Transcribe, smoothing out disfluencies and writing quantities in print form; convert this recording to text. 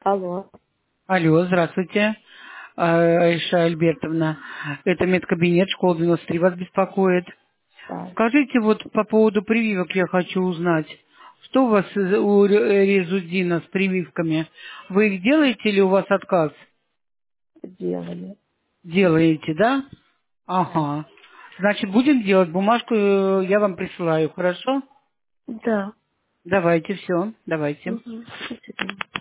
Алло, Алло, здравствуйте, Айша Альбертовна. Это медкабинет, школа 93 вас беспокоит. да, Скажите, вот по поводу прививок я хочу узнать. Что у вас у Резудина с прививками? Вы их делаете или у вас отказ? делали. Делаете, да? Да. Ага. Значит, будем делать. Бумажку я вам присылаю, хорошо? Да. Давайте, все, давайте. Угу. Спасибо.